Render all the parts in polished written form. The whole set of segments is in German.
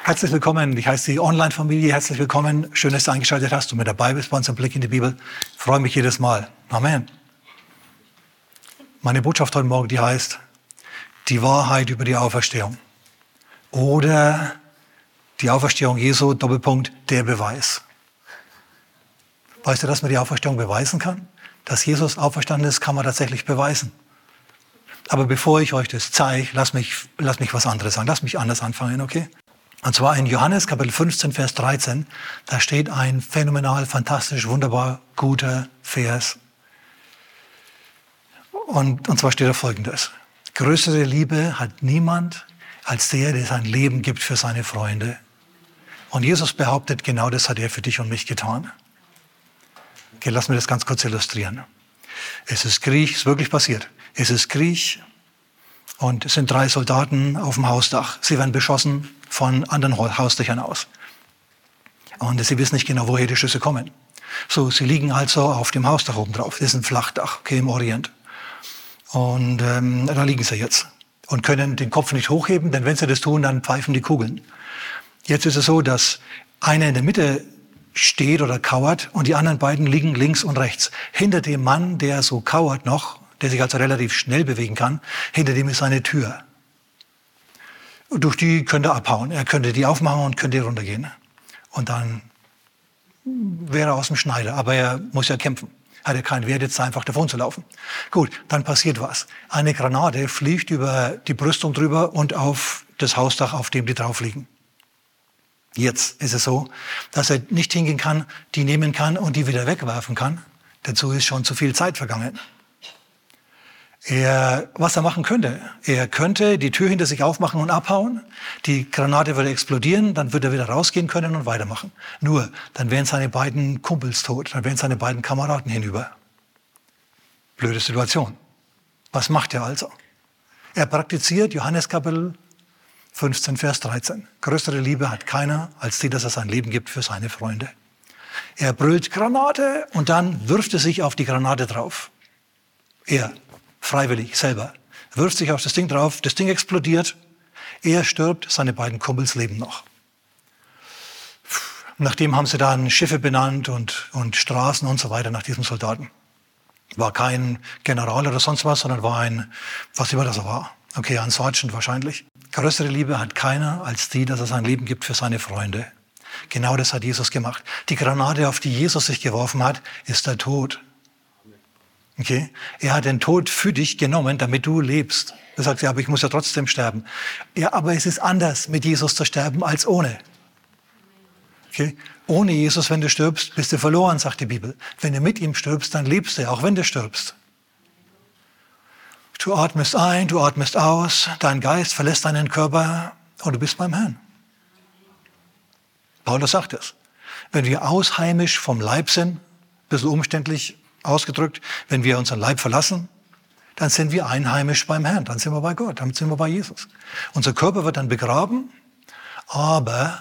Herzlich willkommen. Ich heiße die Online-Familie. Herzlich willkommen. Schön, dass du eingeschaltet hast und mit dabei bist bei uns im Blick in die Bibel. Ich freue mich jedes Mal. Amen. Meine Botschaft heute Morgen, die heißt, die Wahrheit über die Auferstehung. Oder die Auferstehung Jesu, Doppelpunkt, der Beweis. Weißt du, dass man die Auferstehung beweisen kann? Dass Jesus auferstanden ist, kann man tatsächlich beweisen. Aber bevor ich euch das zeige, lass mich was anderes sagen. Lass mich anders anfangen, okay? Und zwar in Johannes Kapitel 15, Vers 13, da steht ein phänomenal, fantastisch, wunderbar guter Vers. Und zwar steht da Folgendes. Größere Liebe hat niemand als der sein Leben gibt für seine Freunde. Und Jesus behauptet, genau das hat er für dich und mich getan. Okay, lass mir das ganz kurz illustrieren. Es ist Krieg, ist wirklich passiert. Es ist Krieg und es sind 3 Soldaten auf dem Hausdach. Sie werden beschossen von anderen Hausdächern aus. Und sie wissen nicht genau, woher die Schüsse kommen. So, sie liegen also auf dem Hausdach oben drauf. Das ist ein Flachdach, okay, im Orient. Und da liegen sie jetzt und können den Kopf nicht hochheben, denn wenn sie das tun, dann pfeifen die Kugeln. Jetzt ist es so, dass einer in der Mitte steht oder kauert und die anderen beiden liegen links und rechts. Hinter dem Mann, der so kauert noch, der sich also relativ schnell bewegen kann, hinter dem ist eine Tür. Durch die könnte er abhauen. Er könnte die aufmachen und könnte runtergehen. Und dann wäre er aus dem Schneider. Aber er muss ja kämpfen. Hat er keinen Wert, jetzt einfach davon zu laufen. Gut, dann passiert was. Eine Granate fliegt über die Brüstung drüber und auf das Hausdach, auf dem die drauf liegen. Jetzt ist es so, dass er nicht hingehen kann, die nehmen kann und die wieder wegwerfen kann. Dazu ist schon zu viel Zeit vergangen. Was er machen könnte, er könnte die Tür hinter sich aufmachen und abhauen. Die Granate würde explodieren, dann würde er wieder rausgehen können und weitermachen. Nur, dann wären seine beiden Kumpels tot, dann wären seine beiden Kameraden hinüber. Blöde Situation. Was macht er also? Er praktiziert Johannes Kapitel 15, Vers 13. Größere Liebe hat keiner, als die, dass er sein Leben gibt für seine Freunde. Er brüllt Granate und dann wirft er sich auf die Granate drauf. Er, freiwillig, selber, wirft sich auf das Ding drauf, das Ding explodiert, er stirbt, seine beiden Kumpels leben noch. Nachdem haben sie dann Schiffe benannt und Straßen und so weiter nach diesem Soldaten. War kein General oder sonst was, sondern war was immer das war. Okay, ein Sergeant wahrscheinlich. Größere Liebe hat keiner als die, dass er sein Leben gibt für seine Freunde. Genau das hat Jesus gemacht. Die Granate, auf die Jesus sich geworfen hat, ist der Tod. Okay? Er hat den Tod für dich genommen, damit du lebst. Du sagst, ja, aber ich muss ja trotzdem sterben. Ja, aber es ist anders, mit Jesus zu sterben, als ohne. Okay? Ohne Jesus, wenn du stirbst, bist du verloren, sagt die Bibel. Wenn du mit ihm stirbst, dann lebst du, auch wenn du stirbst. Du atmest ein, du atmest aus, dein Geist verlässt deinen Körper und du bist beim Herrn. Paulus sagt es. Wenn wir ausheimisch vom Leib sind, ein bisschen umständlich ausgedrückt, wenn wir unseren Leib verlassen, dann sind wir einheimisch beim Herrn, dann sind wir bei Gott, dann sind wir bei Jesus. Unser Körper wird dann begraben, aber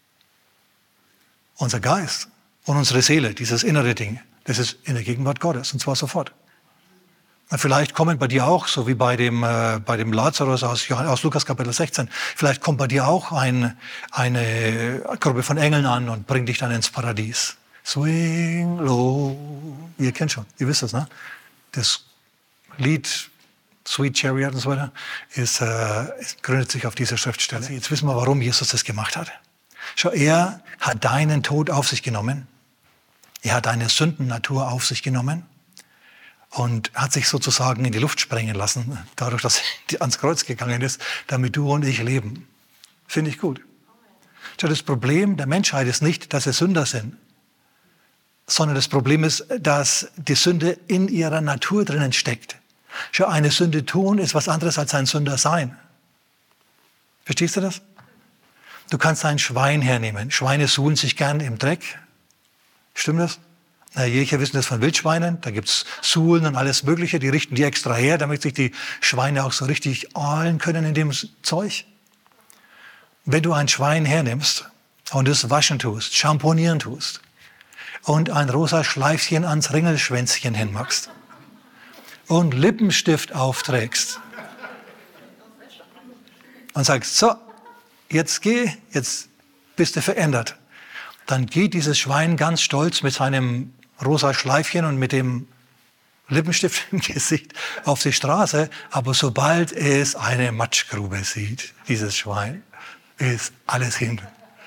unser Geist und unsere Seele, dieses innere Ding, das ist in der Gegenwart Gottes, und zwar sofort. Vielleicht kommen bei dir auch, so wie bei dem Lazarus aus Lukas Kapitel 16, vielleicht kommt bei dir auch eine Gruppe von Engeln an und bringt dich dann ins Paradies. Swing low. Ihr kennt schon, ihr wisst das, ne? Das Lied Sweet Chariot und so weiter es gründet sich auf dieser Schriftstelle. Jetzt wissen wir, warum Jesus das gemacht hat. Schau, er hat deinen Tod auf sich genommen. Er hat deine Sündennatur auf sich genommen. Und hat sich sozusagen in die Luft sprengen lassen, dadurch, dass er ans Kreuz gegangen ist, damit du und ich leben. Finde ich gut. Das Problem der Menschheit ist nicht, dass sie Sünder sind, sondern das Problem ist, dass die Sünde in ihrer Natur drinnen steckt. Schau, eine Sünde tun ist was anderes als ein Sünder sein. Verstehst du das? Du kannst ein Schwein hernehmen. Schweine suhlen sich gern im Dreck. Stimmt das? Na, Jäger wissen das von Wildschweinen, da gibt's Suhlen und alles Mögliche, die richten die extra her, damit sich die Schweine auch so richtig ahlen können in dem Zeug. Wenn du ein Schwein hernimmst und es waschen tust, schamponieren tust und ein rosa Schleifchen ans Ringelschwänzchen hinmachst und Lippenstift aufträgst und sagst, so, jetzt geh, jetzt bist du verändert. Dann geht dieses Schwein ganz stolz mit seinem rosa Schleifchen und mit dem Lippenstift im Gesicht auf die Straße. Aber sobald es eine Matschgrube sieht, dieses Schwein, ist alles hin.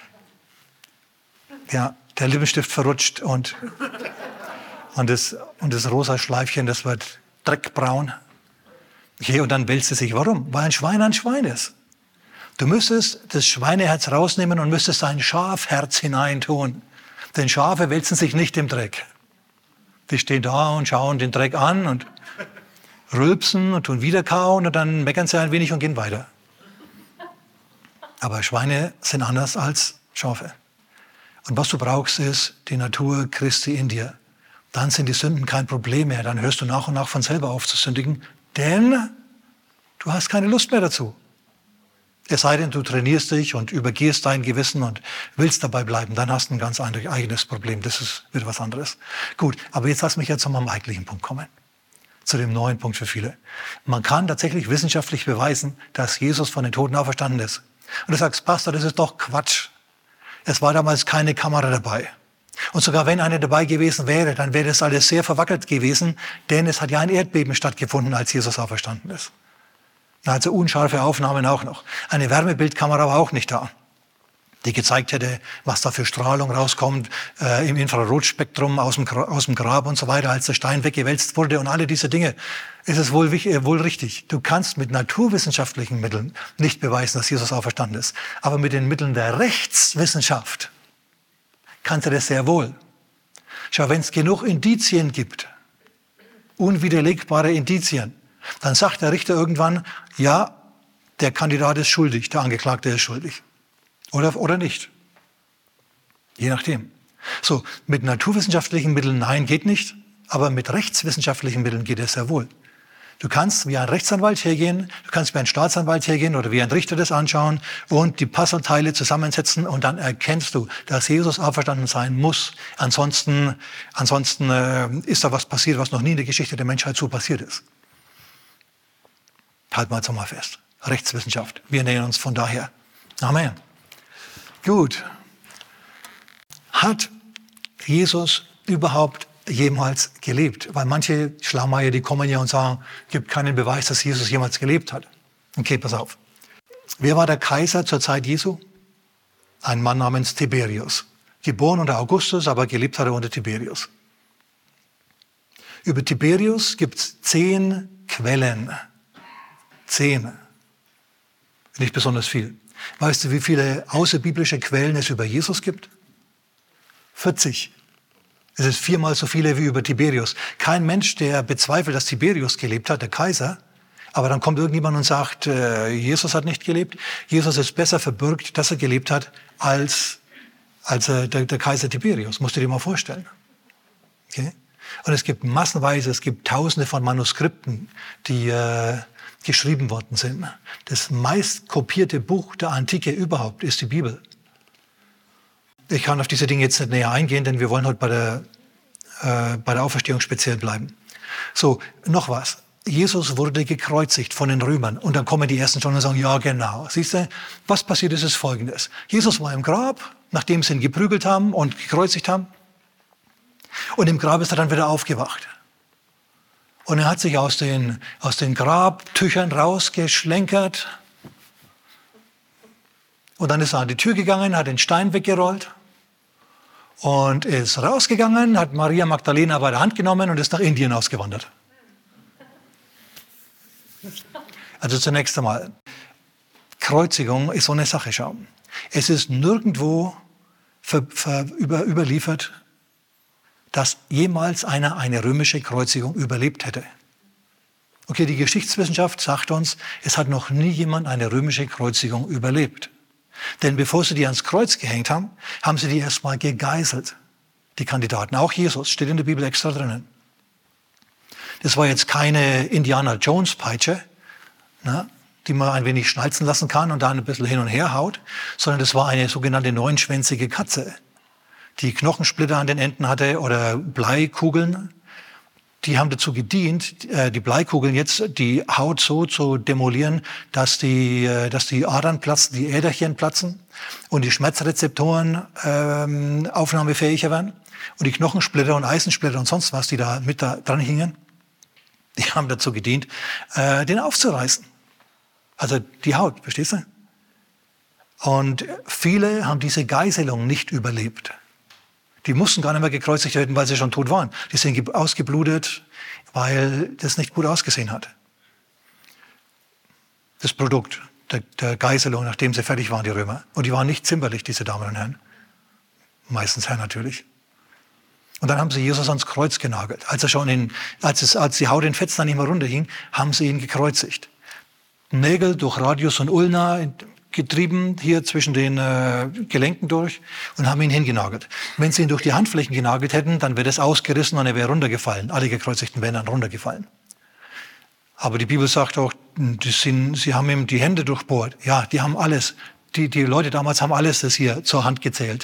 Ja, der Lippenstift verrutscht und das rosa Schleifchen, das wird dreckbraun. Okay, und dann wälzt es sich. Warum? Weil ein Schwein ist. Du müsstest das Schweineherz rausnehmen und müsstest ein Schafherz hineintun. Denn Schafe wälzen sich nicht im Dreck. Die stehen da und schauen den Dreck an und rülpsen und tun wieder kauen und dann meckern sie ein wenig und gehen weiter. Aber Schweine sind anders als Schafe. Und was du brauchst, ist die Natur Christi in dir. Dann sind die Sünden kein Problem mehr. Dann hörst du nach und nach von selber auf zu sündigen, denn du hast keine Lust mehr dazu. Es sei denn, du trainierst dich und übergehst dein Gewissen und willst dabei bleiben. Dann hast du ein ganz eigenes Problem. Das ist wieder was anderes. Gut, aber jetzt lass mich zu meinem eigentlichen Punkt kommen. Zu dem neuen Punkt für viele. Man kann tatsächlich wissenschaftlich beweisen, dass Jesus von den Toten auferstanden ist. Und du sagst, Pastor, das ist doch Quatsch. Es war damals keine Kamera dabei. Und sogar wenn eine dabei gewesen wäre, dann wäre das alles sehr verwackelt gewesen, denn es hat ja ein Erdbeben stattgefunden, als Jesus auferstanden ist. Also unscharfe Aufnahmen auch noch. Eine Wärmebildkamera war auch nicht da, die gezeigt hätte, was da für Strahlung rauskommt im Infrarotspektrum aus dem Grab und so weiter, als der Stein weggewälzt wurde und alle diese Dinge. Ist es wohl richtig. Du kannst mit naturwissenschaftlichen Mitteln nicht beweisen, dass Jesus auferstanden ist. Aber mit den Mitteln der Rechtswissenschaft kannst du das sehr wohl. Schau, wenn es genug Indizien gibt, unwiderlegbare Indizien, dann sagt der Richter irgendwann, ja, der Kandidat ist schuldig, der Angeklagte ist schuldig. Oder nicht. Je nachdem. So, mit naturwissenschaftlichen Mitteln, nein, geht nicht. Aber mit rechtswissenschaftlichen Mitteln geht es sehr wohl. Du kannst wie ein Rechtsanwalt hergehen, du kannst wie ein Staatsanwalt hergehen oder wie ein Richter das anschauen und die Puzzleteile zusammensetzen und dann erkennst du, dass Jesus auferstanden sein muss. Ansonsten ist da was passiert, was noch nie in der Geschichte der Menschheit so passiert ist. Halt mal jetzt mal fest. Rechtswissenschaft. Wir nähern uns von daher. Amen. Gut. Hat Jesus überhaupt jemals gelebt? Weil manche Schlaumeier, die kommen ja und sagen, gibt keinen Beweis, dass Jesus jemals gelebt hat. Okay, pass auf. Wer war der Kaiser zur Zeit Jesu? Ein Mann namens Tiberius. Geboren unter Augustus, aber gelebt hat er unter Tiberius. Über Tiberius gibt es 10 Quellen. 10. Nicht besonders viel. Weißt du, wie viele außerbiblische Quellen es über Jesus gibt? 40. Es ist 4-mal so viele wie über Tiberius. Kein Mensch, der bezweifelt, dass Tiberius gelebt hat, der Kaiser. Aber dann kommt irgendjemand und sagt, Jesus hat nicht gelebt. Jesus ist besser verbürgt, dass er gelebt hat, als der Kaiser Tiberius. Musst du dir mal vorstellen. Okay? Und es gibt massenweise, Tausende von Manuskripten, die geschrieben worden sind. Das meist kopierte Buch der Antike überhaupt ist die Bibel. Ich kann auf diese Dinge jetzt nicht näher eingehen, denn wir wollen heute bei der Auferstehung speziell bleiben. So, noch was. Jesus wurde gekreuzigt von den Römern. Und dann kommen die Ersten schon und sagen, ja genau. Siehst du, was passiert ist Folgendes. Jesus war im Grab, nachdem sie ihn geprügelt haben und gekreuzigt haben. Und im Grab ist er dann wieder aufgewacht. Und er hat sich aus den Grabtüchern rausgeschlenkert. Und dann ist er an die Tür gegangen, hat den Stein weggerollt und ist rausgegangen, hat Maria Magdalena bei der Hand genommen und ist nach Indien ausgewandert. Also zunächst einmal, Kreuzigung ist so eine Sache, schau. Es ist nirgendwo überliefert, dass jemals einer eine römische Kreuzigung überlebt hätte. Okay, die Geschichtswissenschaft sagt uns, es hat noch nie jemand eine römische Kreuzigung überlebt. Denn bevor sie die ans Kreuz gehängt haben, haben sie die erstmal gegeißelt, die Kandidaten. Auch Jesus, steht in der Bibel extra drinnen. Das war jetzt keine Indiana-Jones-Peitsche, ne, die man ein wenig schnalzen lassen kann und dann ein bisschen hin und her haut, sondern das war eine sogenannte 9-schwänzige Katze, die Knochensplitter an den Enden hatte oder Bleikugeln. die haben dazu gedient, die Bleikugeln jetzt, die Haut so zu demolieren, dass die Adern platzen, die Äderchen platzen und die Schmerzrezeptoren aufnahmefähiger werden. Und die Knochensplitter und Eisensplitter und sonst was, die da mit da dran hingen, die haben dazu gedient, den aufzureißen. Also die Haut, verstehst du? Und viele haben diese Geißelung nicht überlebt. Die mussten gar nicht mehr gekreuzigt werden, weil sie schon tot waren. Die sind ausgeblutet, weil das nicht gut ausgesehen hat. Das Produkt der Geißelung, nachdem sie fertig waren, die Römer. Und die waren nicht zimperlich, diese Damen und Herren. Meistens Herren natürlich. Und dann haben sie Jesus ans Kreuz genagelt. Als die Haut in Fetzen nicht mehr runterhing, haben sie ihn gekreuzigt. Nägel durch Radius und Ulna getrieben, hier zwischen den Gelenken durch und haben ihn hingenagelt. Wenn sie ihn durch die Handflächen genagelt hätten, dann wäre das ausgerissen und er wäre runtergefallen. Alle Gekreuzigten wären dann runtergefallen. Aber die Bibel sagt auch, sie haben ihm die Hände durchbohrt. Ja, die haben alles. Die Leute damals haben alles das hier zur Hand gezählt.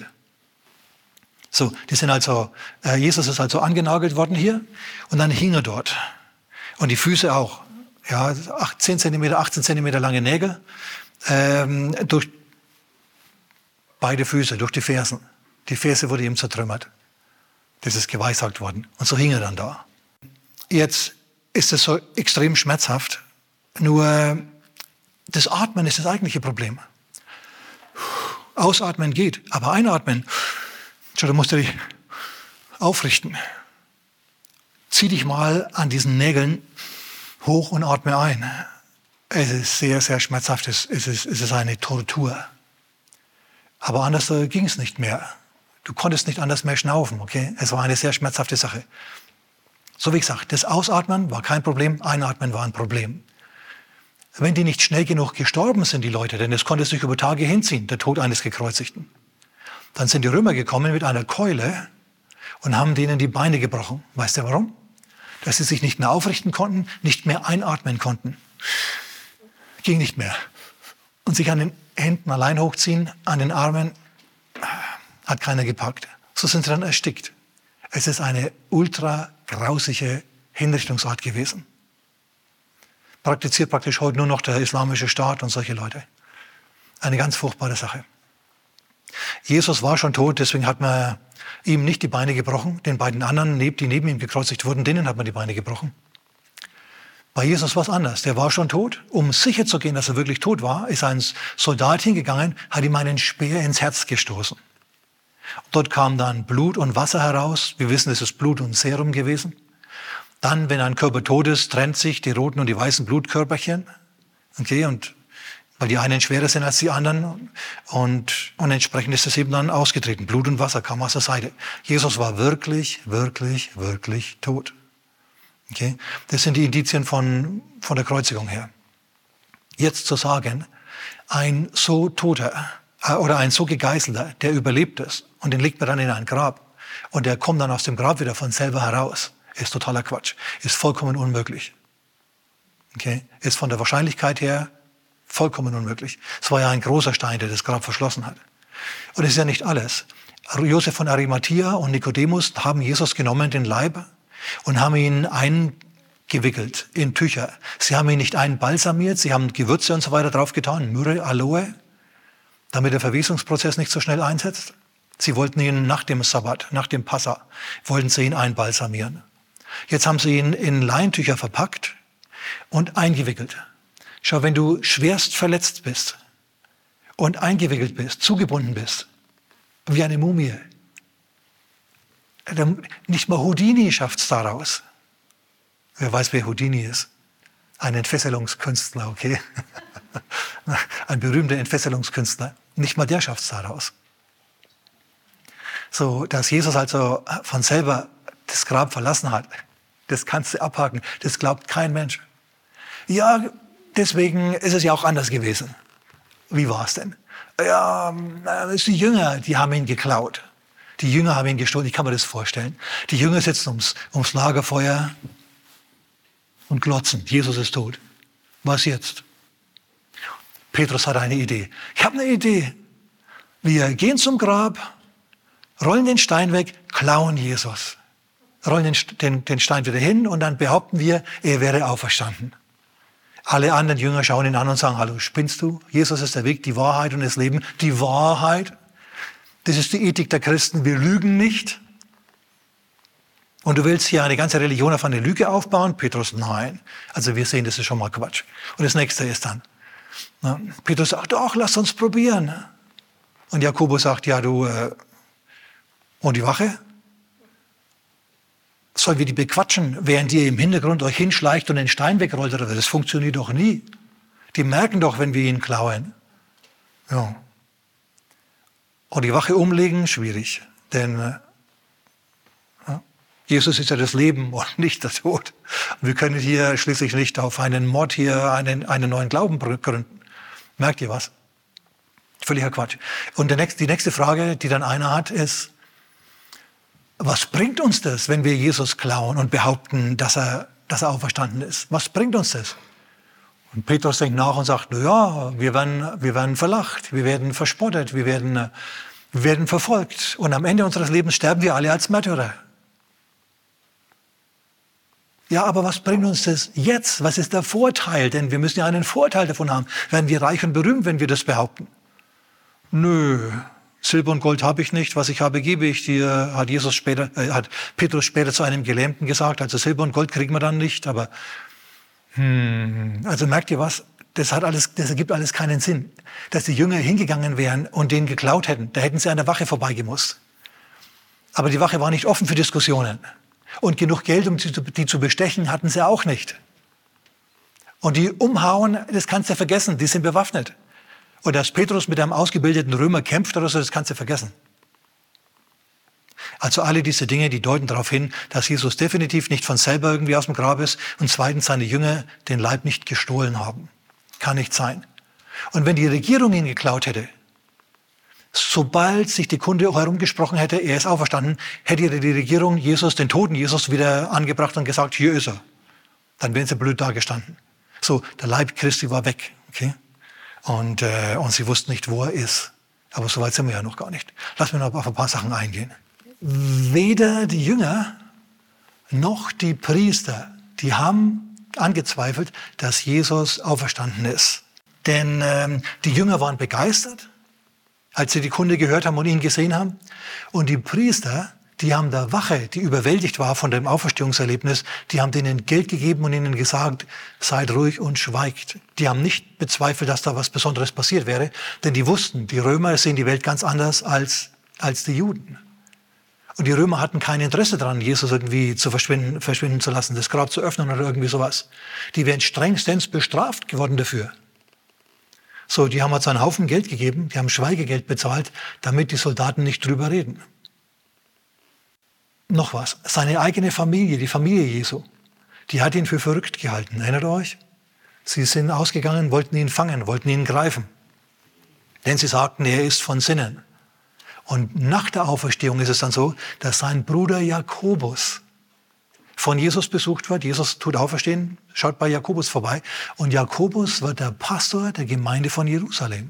So, Jesus ist also angenagelt worden hier und dann hing er dort. Und die Füße auch. Ja, 18 Zentimeter lange Nägel. Durch beide Füße, durch die Fersen. Die Ferse wurde ihm zertrümmert. Das ist geweissagt worden. Und so hing er dann da. Jetzt ist es so extrem schmerzhaft. Nur das Atmen ist das eigentliche Problem. Ausatmen geht, aber einatmen, da musst du dich aufrichten. Zieh dich mal an diesen Nägeln hoch und atme ein. Es ist sehr, sehr schmerzhaft. Es ist eine Tortur. Aber anders ging es nicht mehr. Du konntest nicht anders mehr schnaufen, okay? Es war eine sehr schmerzhafte Sache. So wie gesagt, das Ausatmen war kein Problem, Einatmen war ein Problem. Wenn die nicht schnell genug gestorben sind, die Leute, denn es konnte sich über Tage hinziehen, der Tod eines Gekreuzigten, dann sind die Römer gekommen mit einer Keule und haben denen die Beine gebrochen. Weißt du warum? Dass sie sich nicht mehr aufrichten konnten, nicht mehr einatmen konnten. Ging nicht mehr. Und sich an den Händen allein hochziehen, an den Armen, hat keiner gepackt. So sind sie dann erstickt. Es ist eine ultra grausige Hinrichtungsart gewesen. Praktiziert praktisch heute nur noch der Islamische Staat und solche Leute. Eine ganz furchtbare Sache. Jesus war schon tot, deswegen hat man ihm nicht die Beine gebrochen. Den beiden anderen, die neben ihm gekreuzigt wurden, denen hat man die Beine gebrochen. Bei Jesus war es anders. Der war schon tot. Um sicher zu gehen, dass er wirklich tot war, ist ein Soldat hingegangen, hat ihm einen Speer ins Herz gestoßen. Dort kam dann Blut und Wasser heraus. Wir wissen, es ist Blut und Serum gewesen. Dann, wenn ein Körper tot ist, trennt sich die roten und die weißen Blutkörperchen. Okay, und weil die einen schwerer sind als die anderen. Und entsprechend ist es eben dann ausgetreten. Blut und Wasser kam aus der Seite. Jesus war wirklich, wirklich, wirklich tot. Okay? Das sind die Indizien von der Kreuzigung her. Jetzt zu sagen, ein so Toter oder ein so Gegeißelter, der überlebt es und den legt man dann in ein Grab und der kommt dann aus dem Grab wieder von selber heraus, ist totaler Quatsch, ist vollkommen unmöglich. Okay? Ist von der Wahrscheinlichkeit her vollkommen unmöglich. Es war ja ein großer Stein, der das Grab verschlossen hat. Und es ist ja nicht alles. Josef von Arimathea und Nikodemus haben Jesus genommen, den Leib, und haben ihn eingewickelt in Tücher. Sie haben ihn nicht einbalsamiert, sie haben Gewürze und so weiter drauf getan, Myrrhe, Aloe, damit der Verwesungsprozess nicht so schnell einsetzt. Sie wollten ihn nach dem Sabbat, nach dem Passa, wollten sie ihn einbalsamieren. Jetzt haben sie ihn in Leintücher verpackt und eingewickelt. Schau, wenn du schwerst verletzt bist und eingewickelt bist, zugebunden bist, wie eine Mumie, nicht mal Houdini schafft's daraus. Wer weiß, wer Houdini ist? Ein Entfesselungskünstler, okay? Ein berühmter Entfesselungskünstler. Nicht mal der schafft's daraus. So, dass Jesus also von selber das Grab verlassen hat, das kannst du abhaken. Das glaubt kein Mensch. Ja, deswegen ist es ja auch anders gewesen. Wie war es denn? Ja, die Jünger, die haben ihn geklaut. Die Jünger haben ihn gestohlen. Ich kann mir das vorstellen. Die Jünger sitzen ums Lagerfeuer und glotzen. Jesus ist tot. Was jetzt? Petrus hat eine Idee. Ich habe eine Idee. Wir gehen zum Grab, rollen den Stein weg, klauen Jesus. rollen den Stein wieder hin und dann behaupten wir, er wäre auferstanden. Alle anderen Jünger schauen ihn an und sagen, hallo, spinnst du? Jesus ist der Weg, die Wahrheit und das Leben. Die Wahrheit, das ist die Ethik der Christen, wir lügen nicht. Und du willst hier eine ganze Religion auf eine Lüge aufbauen? Petrus, nein. Also wir sehen, das ist schon mal Quatsch. Und das nächste ist dann, Petrus sagt, doch, lass uns probieren. Und Jakobus sagt, ja du, und die Wache? Sollen wir die bequatschen, während ihr im Hintergrund euch hinschleicht und den Stein wegrollt? Oder das funktioniert doch nie. Die merken doch, wenn wir ihn klauen. Ja. Und die Wache umlegen, schwierig. Denn Jesus ist ja das Leben und nicht der Tod. Wir können hier schließlich nicht auf einen Mord hier einen neuen Glauben gründen. Merkt ihr was? Völliger Quatsch. Und die nächste Frage, die dann einer hat, ist, was bringt uns das, wenn wir Jesus klauen und behaupten, dass er auferstanden ist? Was bringt uns das? Und Petrus denkt nach und sagt, na ja, wir werden verlacht, wir werden verspottet, wir werden verfolgt. Und am Ende unseres Lebens sterben wir alle als Märtyrer. Ja, aber was bringt uns das jetzt? Was ist der Vorteil? Denn wir müssen ja einen Vorteil davon haben. Werden wir reich und berühmt, wenn wir das behaupten? Nö. Silber und Gold habe ich nicht, was ich habe, gebe ich dir, hat Petrus später zu einem Gelähmten gesagt. Also Silber und Gold kriegen wir dann nicht, aber also merkt ihr was? Das ergibt alles keinen Sinn. Dass die Jünger hingegangen wären und den geklaut hätten, da hätten sie an der Wache vorbeigemusst. Aber die Wache war nicht offen für Diskussionen. Und genug Geld, um die zu bestechen, hatten sie auch nicht. Und die umhauen, das kannst du vergessen, die sind bewaffnet. Und dass Petrus mit einem ausgebildeten Römer kämpft oder so, das kannst du vergessen. Also alle diese Dinge, die deuten darauf hin, dass Jesus definitiv nicht von selber irgendwie aus dem Grab ist und zweitens seine Jünger den Leib nicht gestohlen haben. Kann nicht sein. Und wenn die Regierung ihn geklaut hätte, sobald sich die Kunde herumgesprochen hätte, er ist auferstanden, hätte die Regierung den toten Jesus wieder angebracht und gesagt, hier ist er. Dann wären sie blöd dagestanden. So, der Leib Christi war weg. Okay? Und sie wussten nicht, wo er ist. Aber so weit sind wir ja noch gar nicht. Lass mich noch auf ein paar Sachen eingehen. Weder die Jünger noch die Priester, die haben angezweifelt, dass Jesus auferstanden ist. Denn die Jünger waren begeistert, als sie die Kunde gehört haben und ihn gesehen haben. Und die Priester, die haben der Wache, die überwältigt war von dem Auferstehungserlebnis, die haben denen Geld gegeben und ihnen gesagt, seid ruhig und schweigt. Die haben nicht bezweifelt, dass da was Besonderes passiert wäre, denn die wussten, die Römer sehen die Welt ganz anders als die Juden. Und die Römer hatten kein Interesse daran, Jesus irgendwie zu verschwinden zu lassen, das Grab zu öffnen oder irgendwie sowas. Die wären strengstens bestraft geworden dafür. So, die haben also einen Haufen Geld gegeben, die haben Schweigegeld bezahlt, damit die Soldaten nicht drüber reden. Noch was, seine eigene Familie, die Familie Jesu, die hat ihn für verrückt gehalten. Erinnert ihr euch? Sie sind ausgegangen, wollten ihn fangen, wollten ihn greifen. Denn sie sagten, er ist von Sinnen. Und nach der Auferstehung ist es dann so, dass sein Bruder Jakobus von Jesus besucht wird. Jesus tut auferstehen, schaut bei Jakobus vorbei. Und Jakobus wird der Pastor der Gemeinde von Jerusalem.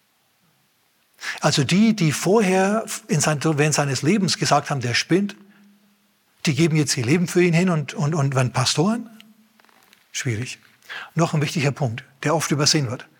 Also die vorher während seines Lebens gesagt haben, der spinnt, die geben jetzt ihr Leben für ihn hin und werden Pastoren? Schwierig. Noch ein wichtiger Punkt, der oft übersehen wird.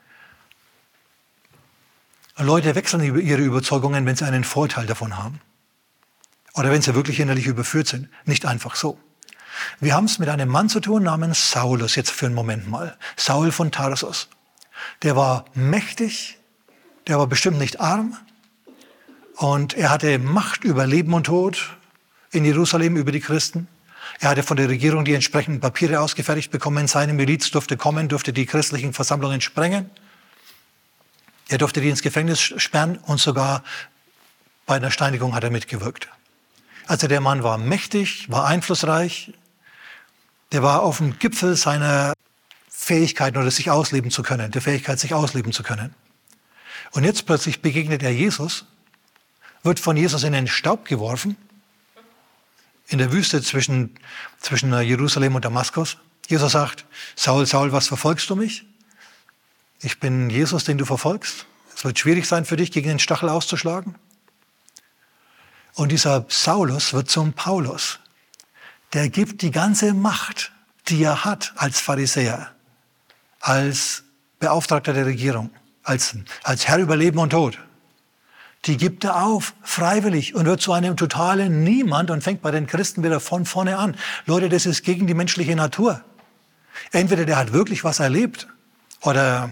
Leute wechseln ihre Überzeugungen, wenn sie einen Vorteil davon haben. Oder wenn sie wirklich innerlich überführt sind. Nicht einfach so. Wir haben es mit einem Mann zu tun namens Saulus, jetzt für einen Moment mal. Saul von Tarsus. Der war mächtig, der war bestimmt nicht arm und er hatte Macht über Leben und Tod in Jerusalem, über die Christen. Er hatte von der Regierung die entsprechenden Papiere ausgefertigt bekommen. Seine Miliz durfte kommen, durfte die christlichen Versammlungen sprengen. Er durfte die ins Gefängnis sperren und sogar bei einer Steinigung hat er mitgewirkt. Also der Mann war mächtig, war einflussreich. Der war auf dem Gipfel seiner Fähigkeiten oder sich ausleben zu können, der Fähigkeit, sich ausleben zu können. Und jetzt plötzlich begegnet er Jesus, wird von Jesus in den Staub geworfen, in der Wüste zwischen Jerusalem und Damaskus. Jesus sagt, Saul, Saul, was verfolgst du mich? Ich bin Jesus, den du verfolgst. Es wird schwierig sein für dich, gegen den Stachel auszuschlagen. Und dieser Saulus wird zum Paulus. der gibt die ganze Macht, die er hat als Pharisäer, als Beauftragter der Regierung, als Herr über Leben und Tod, die gibt er auf, freiwillig, und wird zu einem totalen Niemand und fängt bei den Christen wieder von vorne an. Leute, das ist gegen die menschliche Natur. Entweder der hat wirklich was erlebt oder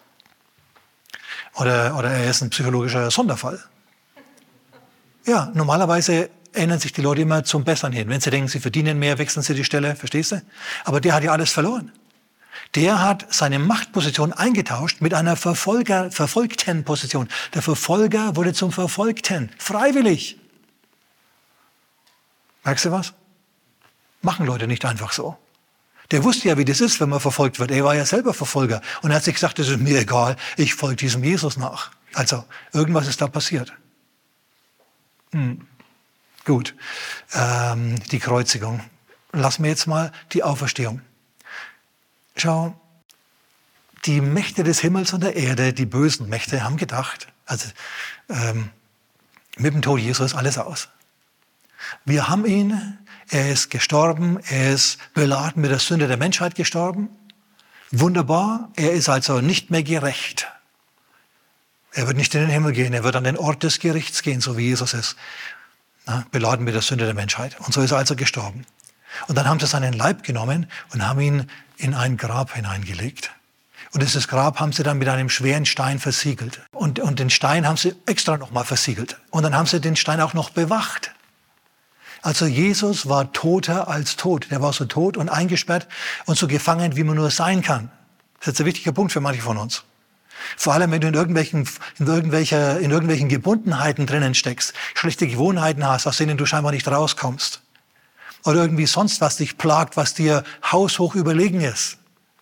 er ist ein psychologischer Sonderfall. Ja, normalerweise ändern sich die Leute immer zum Besseren hin. Wenn sie denken, sie verdienen mehr, wechseln sie die Stelle, verstehst du? Aber der hat ja alles verloren. Der hat seine Machtposition eingetauscht mit einer verfolgten Position. Der Verfolger wurde zum Verfolgten, freiwillig. Merkst du was? Machen Leute nicht einfach so. Der wusste ja, wie das ist, wenn man verfolgt wird. Er war ja selber Verfolger. Und er hat sich gesagt, das ist mir egal, ich folge diesem Jesus nach. Also, irgendwas ist da passiert. Gut, die Kreuzigung. Lassen wir jetzt mal die Auferstehung. Schau, die Mächte des Himmels und der Erde, die bösen Mächte, haben gedacht, also mit dem Tod Jesu ist alles aus. Wir haben ihn, er ist gestorben, er ist beladen mit der Sünde der Menschheit gestorben. Wunderbar, er ist also nicht mehr gerecht. Er wird nicht in den Himmel gehen, er wird an den Ort des Gerichts gehen, so wie Jesus ist. Beladen mit der Sünde der Menschheit. Und so ist er also gestorben. Und dann haben sie seinen Leib genommen und haben ihn in ein Grab hineingelegt. Und dieses Grab haben sie dann mit einem schweren Stein versiegelt. Und den Stein haben sie extra nochmal versiegelt. Und dann haben sie den Stein auch noch bewacht. Also Jesus war toter als tot. Der war so tot und eingesperrt und so gefangen, wie man nur sein kann. Das ist jetzt ein wichtiger Punkt für manche von uns. Vor allem, wenn du in irgendwelchen Gebundenheiten drinnen steckst, schlechte Gewohnheiten hast, aus denen du scheinbar nicht rauskommst. Oder irgendwie sonst was dich plagt, was dir haushoch überlegen ist.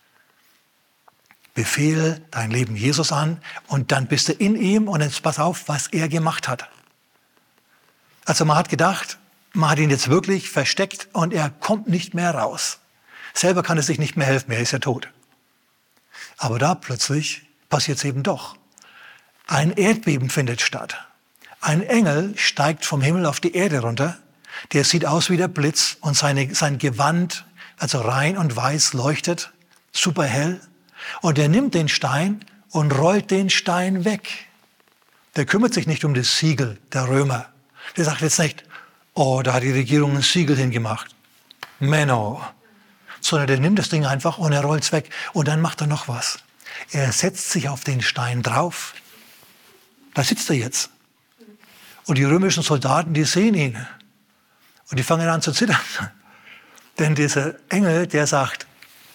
Befehle dein Leben Jesus an und dann bist du in ihm und jetzt pass auf, was er gemacht hat. Also man hat gedacht, man hat ihn jetzt wirklich versteckt und er kommt nicht mehr raus. Selber kann er sich nicht mehr helfen, er ist ja tot. Aber da plötzlich passiert es eben doch. Ein Erdbeben findet statt. Ein Engel steigt vom Himmel auf die Erde runter. Der sieht aus wie der Blitz und sein Gewand, also rein und weiß, leuchtet, super hell. Und er nimmt den Stein und rollt den Stein weg. Der kümmert sich nicht um das Siegel der Römer. Der sagt jetzt nicht, oh, da hat die Regierung ein Siegel hingemacht. Menno. Sondern der nimmt das Ding einfach und er rollt es weg. Und dann macht er noch was. Er setzt sich auf den Stein drauf. Da sitzt er jetzt. Und die römischen Soldaten, die sehen ihn. Und die fangen an zu zittern. Denn dieser Engel, der sagt,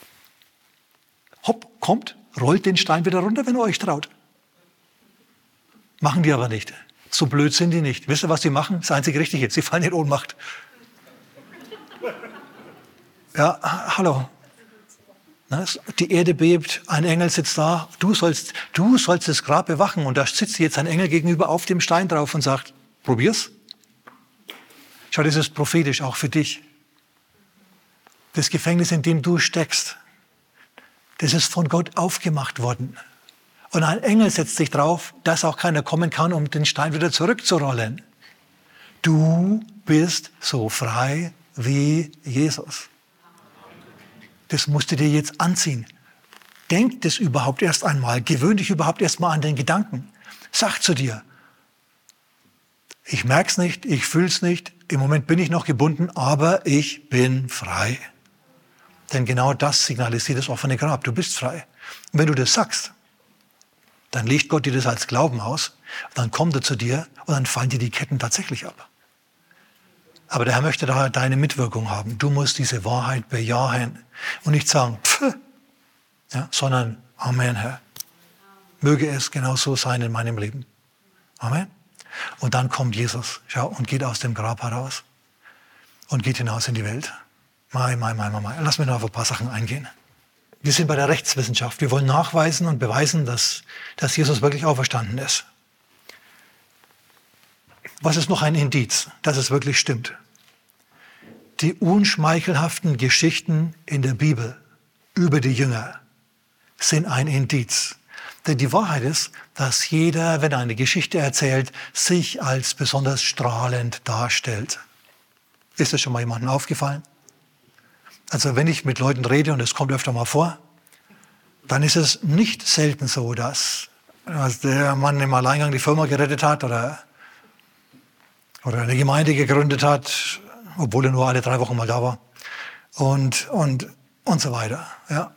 hopp, kommt, rollt den Stein wieder runter, wenn ihr euch traut. Machen die aber nicht. So blöd sind die nicht. Wisst ihr, was die machen? Das einzige Richtige. Sie fallen in Ohnmacht. Ja, hallo. Die Erde bebt, ein Engel sitzt da. Du sollst das Grab bewachen. Und da sitzt jetzt ein Engel gegenüber auf dem Stein drauf und sagt, probier's. Schau, das ist prophetisch, auch für dich. Das Gefängnis, in dem du steckst, das ist von Gott aufgemacht worden. Und ein Engel setzt sich drauf, dass auch keiner kommen kann, um den Stein wieder zurückzurollen. Du bist so frei wie Jesus. Das musst du dir jetzt anziehen. Denk das überhaupt erst einmal. Gewöhn dich überhaupt erst mal an den Gedanken. Sag zu dir, ich merk's nicht, ich fühl's nicht, im Moment bin ich noch gebunden, aber ich bin frei. Denn genau das signalisiert das offene Grab. Du bist frei. Und wenn du das sagst, dann legt Gott dir das als Glauben aus, dann kommt er zu dir und dann fallen dir die Ketten tatsächlich ab. Aber der Herr möchte da deine Mitwirkung haben. Du musst diese Wahrheit bejahen und nicht sagen, pff, ja, sondern Amen, Herr. Möge es genau so sein in meinem Leben. Amen. Und dann kommt Jesus, schau, und geht aus dem Grab heraus und geht hinaus in die Welt. Lass mir noch auf ein paar Sachen eingehen. Wir sind bei der Rechtswissenschaft. Wir wollen nachweisen und beweisen, dass Jesus wirklich auferstanden ist. Was ist noch ein Indiz, dass es wirklich stimmt? Die unschmeichelhaften Geschichten in der Bibel über die Jünger sind ein Indiz. Denn die Wahrheit ist, dass jeder, wenn er eine Geschichte erzählt, sich als besonders strahlend darstellt. Ist das schon mal jemandem aufgefallen? Also wenn ich mit Leuten rede, und das kommt öfter mal vor, dann ist es nicht selten so, dass der Mann im Alleingang die Firma gerettet hat oder eine Gemeinde gegründet hat, obwohl er nur alle 3 Wochen mal da war und so weiter. Ja.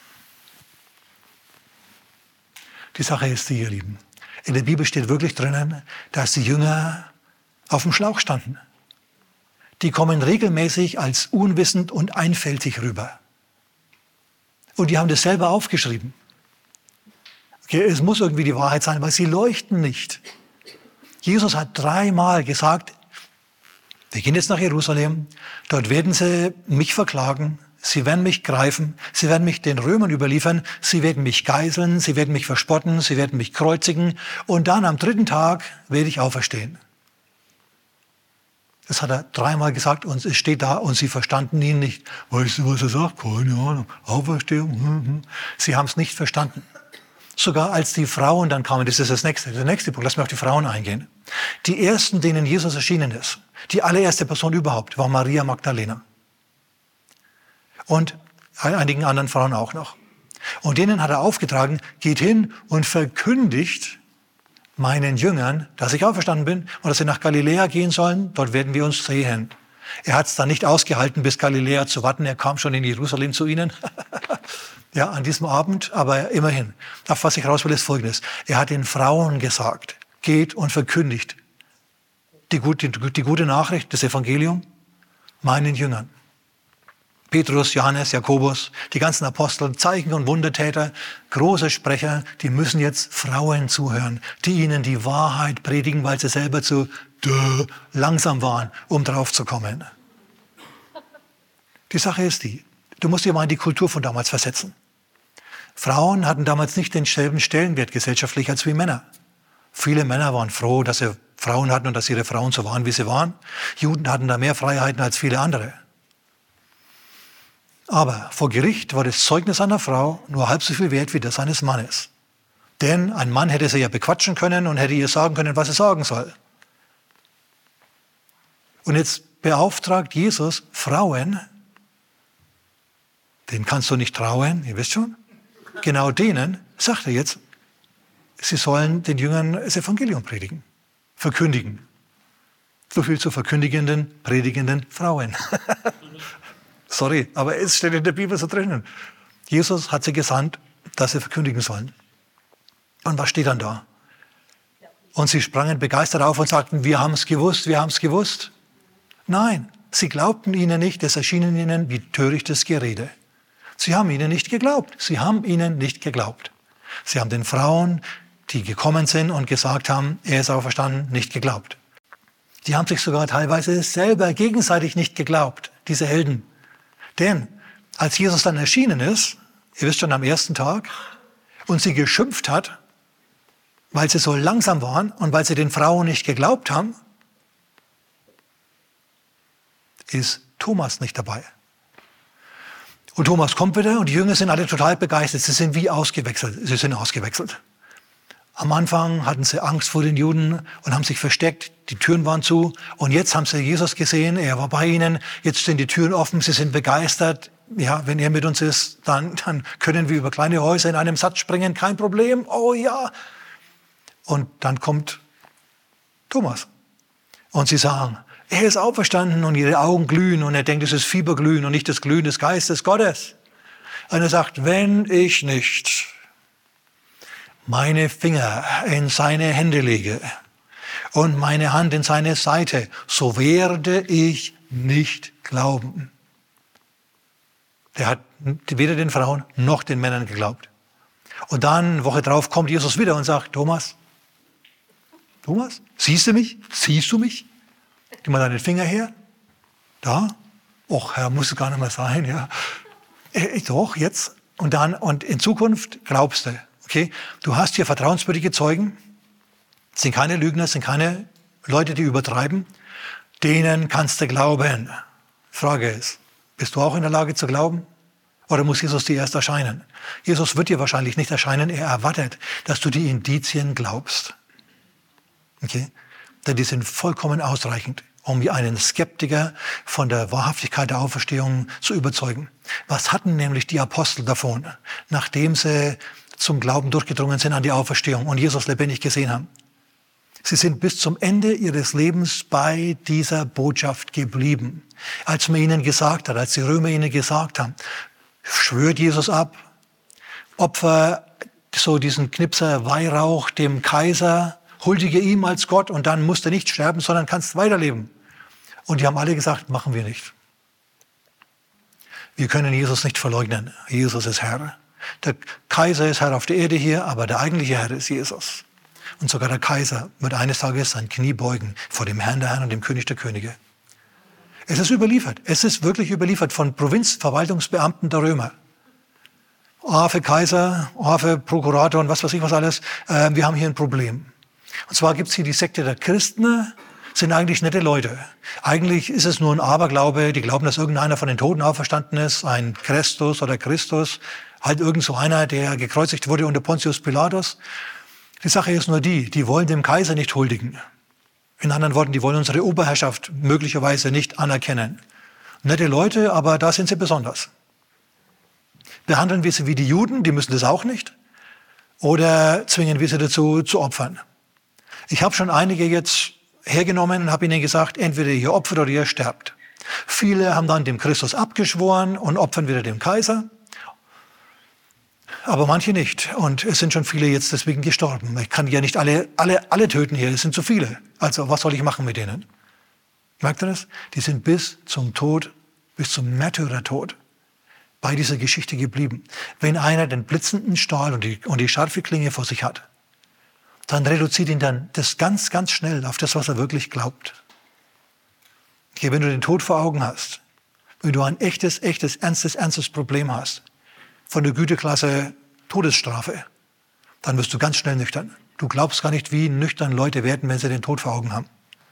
Die Sache ist die, ihr Lieben. In der Bibel steht wirklich drinnen, dass die Jünger auf dem Schlauch standen. Die kommen regelmäßig als unwissend und einfältig rüber. Und die haben das selber aufgeschrieben. Okay, es muss irgendwie die Wahrheit sein, weil sie leuchten nicht. Jesus hat 3-mal gesagt, wir gehen jetzt nach Jerusalem, dort werden sie mich verklagen, sie werden mich greifen, sie werden mich den Römern überliefern, sie werden mich geißeln, sie werden mich verspotten, sie werden mich kreuzigen und dann am 3. Tag werde ich auferstehen. Das hat er 3-mal gesagt und es steht da und sie verstanden ihn nicht. Weißt du, was er sagt? Keine Ahnung. Auferstehung. Sie haben es nicht verstanden. Sogar als die Frauen dann kamen, das ist der nächste Punkt, lass mich auf die Frauen eingehen. Die ersten, denen Jesus erschienen ist, die allererste Person überhaupt, war Maria Magdalena. Und einigen anderen Frauen auch noch. Und denen hat er aufgetragen, geht hin und verkündigt meinen Jüngern, dass ich auferstanden bin und dass sie nach Galiläa gehen sollen, dort werden wir uns sehen. Er hat es dann nicht ausgehalten, bis Galiläa zu warten, er kam schon in Jerusalem zu ihnen. Ja, an diesem Abend, aber immerhin. Auf was ich raus will, ist Folgendes. Er hat den Frauen gesagt, geht und verkündigt die gute Nachricht, das Evangelium, meinen Jüngern. Petrus, Johannes, Jakobus, die ganzen Apostel, Zeichen- und Wundertäter, große Sprecher, die müssen jetzt Frauen zuhören, die ihnen die Wahrheit predigen, weil sie selber zu langsam waren, um drauf zu kommen. Die Sache ist die, du musst dir mal in die Kultur von damals versetzen. Frauen hatten damals nicht denselben Stellenwert gesellschaftlich als wie Männer. Viele Männer waren froh, dass sie Frauen hatten und dass ihre Frauen so waren, wie sie waren. Juden hatten da mehr Freiheiten als viele andere. Aber vor Gericht war das Zeugnis einer Frau nur halb so viel wert wie das eines Mannes. Denn ein Mann hätte sie ja bequatschen können und hätte ihr sagen können, was sie sagen soll. Und jetzt beauftragt Jesus Frauen, denen kannst du nicht trauen, ihr wisst schon. Genau denen sagt er jetzt, sie sollen den Jüngern das Evangelium predigen, verkündigen. So viel zu verkündigenden, predigenden Frauen. Sorry, aber es steht in der Bibel so drinnen. Jesus hat sie gesandt, dass sie verkündigen sollen. Und was steht dann da? Und sie sprangen begeistert auf und sagten, wir haben es gewusst, wir haben es gewusst. Nein, sie glaubten ihnen nicht, es erschienen ihnen wie törichtes Gerede. Sie haben ihnen nicht geglaubt. Sie haben ihnen nicht geglaubt. Sie haben den Frauen, die gekommen sind und gesagt haben, er ist auferstanden, nicht geglaubt. Die haben sich sogar teilweise selber gegenseitig nicht geglaubt, diese Helden. Denn als Jesus dann erschienen ist, ihr wisst schon am 1. Tag, und sie geschimpft hat, weil sie so langsam waren und weil sie den Frauen nicht geglaubt haben, ist Thomas nicht dabei. Und Thomas kommt wieder und die Jünger sind alle total begeistert. Sie sind wie ausgewechselt. Sie sind ausgewechselt. Am Anfang hatten sie Angst vor den Juden und haben sich versteckt. Die Türen waren zu. Und jetzt haben sie Jesus gesehen. Er war bei ihnen. Jetzt sind die Türen offen. Sie sind begeistert. Ja, wenn er mit uns ist, dann können wir über kleine Häuser in einem Satz springen. Kein Problem. Oh ja. Und dann kommt Thomas. Und sie sagen, er ist auferstanden und ihre Augen glühen und er denkt, es ist Fieberglühen und nicht das Glühen des Geistes Gottes. Und er sagt, wenn ich nicht meine Finger in seine Hände lege und meine Hand in seine Seite, so werde ich nicht glauben. Der hat weder den Frauen noch den Männern geglaubt. Und dann, eine Woche drauf, kommt Jesus wieder und sagt, Thomas, siehst du mich? Siehst du mich? Gib mal deinen Finger her. Da. Och, Herr, muss es gar nicht mehr sein. Ja. Doch, jetzt. Und in Zukunft glaubst du. Okay? Du hast hier vertrauenswürdige Zeugen. Das sind keine Lügner, das sind keine Leute, die übertreiben. Denen kannst du glauben. Frage ist, bist du auch in der Lage zu glauben? Oder muss Jesus dir erst erscheinen? Jesus wird dir wahrscheinlich nicht erscheinen. Er erwartet, dass du die Indizien glaubst. Okay? Denn die sind vollkommen ausreichend. um einen Skeptiker von der Wahrhaftigkeit der Auferstehung zu überzeugen. Was hatten nämlich die Apostel davon, nachdem sie zum Glauben durchgedrungen sind an die Auferstehung und Jesus lebendig gesehen haben? Sie sind bis zum Ende ihres Lebens bei dieser Botschaft geblieben. Als man ihnen gesagt hat, als die Römer ihnen gesagt haben, schwört Jesus ab, opfer so diesen Knipser Weihrauch dem Kaiser, huldige ihm als Gott und dann musst du nicht sterben, sondern kannst weiterleben. Und die haben alle gesagt, machen wir nicht. Wir können Jesus nicht verleugnen. Jesus ist Herr. Der Kaiser ist Herr auf der Erde hier, aber der eigentliche Herr ist Jesus. Und sogar der Kaiser wird eines Tages sein Knie beugen vor dem Herrn der Herren und dem König der Könige. Es ist überliefert. Es ist wirklich überliefert von Provinzverwaltungsbeamten der Römer. Für Kaiser, für Prokurator und was weiß ich was alles. Wir haben hier ein Problem. Und zwar gibt es hier die Sekte der Christen, sind eigentlich nette Leute. Eigentlich ist es nur ein Aberglaube. Die glauben, dass irgendeiner von den Toten auferstanden ist, ein Christus oder Christus. Halt irgend so einer, der gekreuzigt wurde unter Pontius Pilatus. Die Sache ist nur die wollen dem Kaiser nicht huldigen. In anderen Worten, die wollen unsere Oberherrschaft möglicherweise nicht anerkennen. Nette Leute, aber da sind sie besonders. Behandeln wir sie wie die Juden, die müssen das auch nicht. Oder zwingen wir sie dazu, zu opfern. Ich habe schon einige jetzt hergenommen und habe ihnen gesagt, entweder ihr opfert oder ihr sterbt. Viele haben dann dem Christus abgeschworen und opfern wieder dem Kaiser. Aber manche nicht. Und es sind schon viele jetzt deswegen gestorben. Ich kann ja nicht alle töten hier, es sind zu viele. Also was soll ich machen mit denen? Merkt ihr das? Die sind bis zum Tod, bis zum Märtyrertod bei dieser Geschichte geblieben. Wenn einer den blitzenden Stahl und die scharfe Klinge vor sich hat, dann reduziert ihn dann das ganz, ganz schnell auf das, was er wirklich glaubt. Okay, wenn du den Tod vor Augen hast, wenn du ein echtes, ernstes Problem hast, von der Güteklasse Todesstrafe, dann wirst du ganz schnell nüchtern. Du glaubst gar nicht, wie nüchtern Leute werden, wenn sie den Tod vor Augen haben.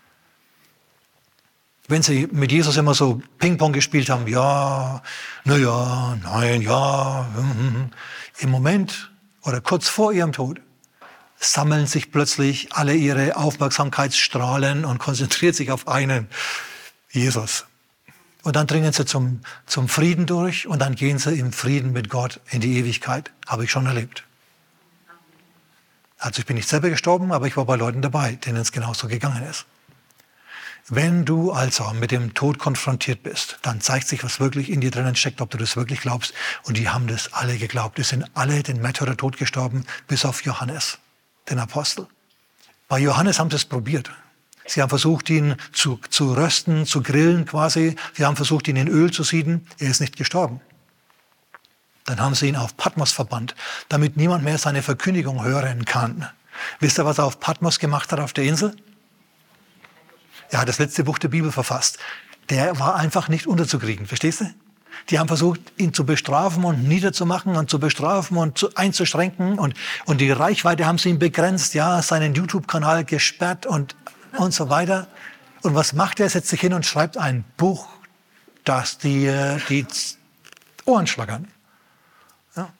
Wenn sie mit Jesus immer so Ping-Pong gespielt haben, ja, naja, nein, ja, im Moment oder kurz vor ihrem Tod sammeln sich plötzlich alle ihre Aufmerksamkeitsstrahlen und konzentriert sich auf einen, Jesus. Und dann dringen sie zum Frieden durch und dann gehen sie im Frieden mit Gott in die Ewigkeit. Habe ich schon erlebt. Also ich bin nicht selber gestorben, aber ich war bei Leuten dabei, denen es genauso gegangen ist. Wenn du also mit dem Tod konfrontiert bist, dann zeigt sich, was wirklich in dir drinnen steckt, ob du das wirklich glaubst. Und die haben das alle geglaubt. Es sind alle den Märtyrertod gestorben, bis auf Johannes, den Apostel. Bei Johannes haben sie es probiert. Sie haben versucht, ihn zu rösten, zu grillen quasi. Sie haben versucht, ihn in Öl zu sieden. Er ist nicht gestorben. Dann haben sie ihn auf Patmos verbannt, damit niemand mehr seine Verkündigung hören kann. Wisst ihr, was er auf Patmos gemacht hat auf der Insel? Er hat das letzte Buch der Bibel verfasst. Der war einfach nicht unterzukriegen, verstehst du? Die haben versucht, ihn zu bestrafen und niederzumachen und zu bestrafen und einzuschränken. Und die Reichweite haben sie ihm begrenzt, ja, seinen YouTube-Kanal gesperrt und so weiter. Und was macht er? Setzt sich hin und schreibt ein Buch, das die Ohren schlagern. Ja.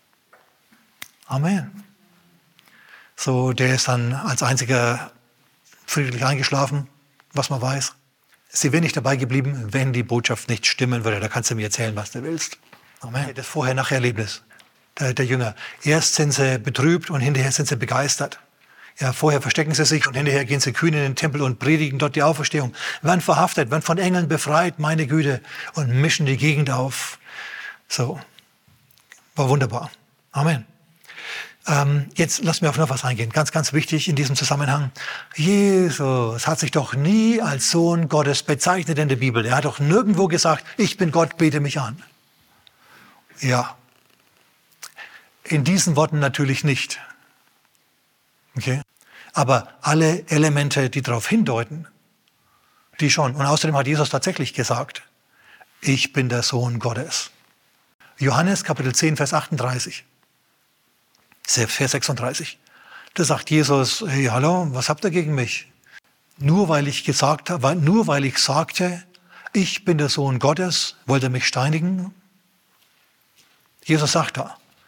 Amen. So, der ist dann als einziger friedlich eingeschlafen, was man weiß. Sie wäre nicht dabei geblieben, wenn die Botschaft nicht stimmen würde. Da kannst du mir erzählen, was du willst. Amen. Das Vorher-Nachher-Erlebnis der Jünger. Erst sind sie betrübt und hinterher sind sie begeistert. Ja, vorher verstecken sie sich und hinterher gehen sie kühn in den Tempel und predigen dort die Auferstehung. Werden verhaftet, werden von Engeln befreit, meine Güte, und mischen die Gegend auf. So, war wunderbar. Amen. Jetzt lass mir auf noch was eingehen. Ganz, ganz wichtig in diesem Zusammenhang. Jesus hat sich doch nie als Sohn Gottes bezeichnet in der Bibel. Er hat doch nirgendwo gesagt, ich bin Gott, bete mich an. Ja. In diesen Worten natürlich nicht. Okay. Aber alle Elemente, die darauf hindeuten, die schon. Und außerdem hat Jesus tatsächlich gesagt, ich bin der Sohn Gottes. Johannes Kapitel 10, Vers 38. Vers 36. Da sagt Jesus, hey, hallo, was habt ihr gegen mich? Nur weil ich sagte, ich bin der Sohn Gottes, wollt ihr mich steinigen? Jesus sagt da,